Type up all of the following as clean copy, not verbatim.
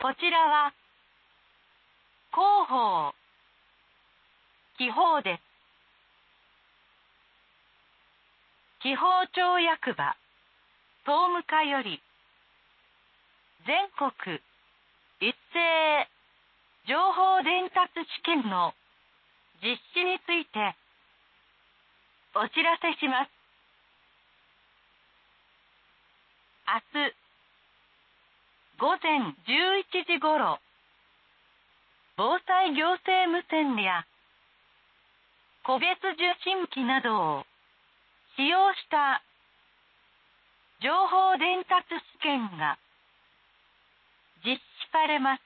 こちらは広報記法です。記法庁役場総務課より全国一斉情報伝達試験の実施についてお知らせします。明日午前11時ごろ、防災行政無線や個別受信機などを使用した情報伝達試験が実施されます。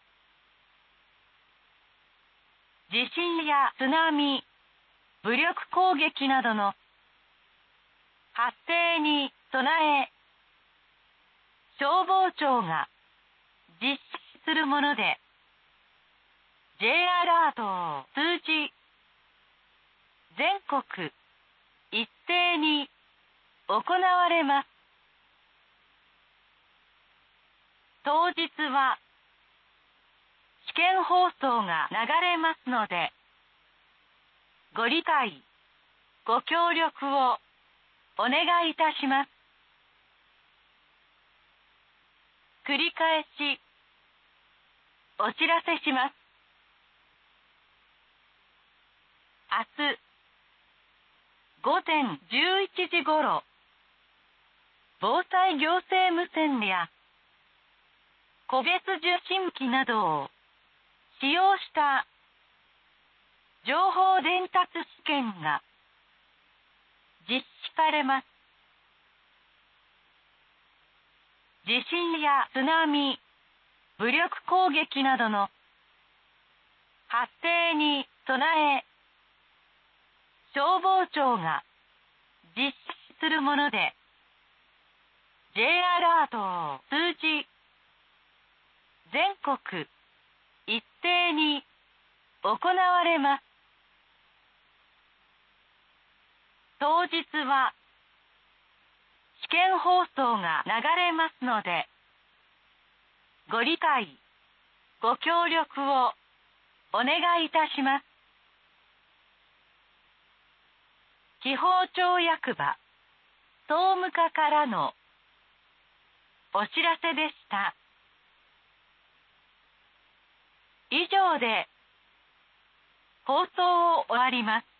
地震や津波、武力攻撃などの発生に備え、消防庁が実施するもので、Jアラートを通じ、全国一斉に行われます。当日は試験放送が流れますので、ご理解、ご協力をお願いいたします。繰り返しお知らせします。明日午前11時ごろ、防災行政無線や個別受信機などを使用した情報伝達試験が実施されます。地震や津波、武力攻撃などの発生に備え、消防庁が実施するもので、Jアラートを通じ、全国一斉に行われます。当日は試験放送が流れますので、ご理解、ご協力をお願いいたします。記法庁役場総務課からのお知らせでした。以上で放送を終わります。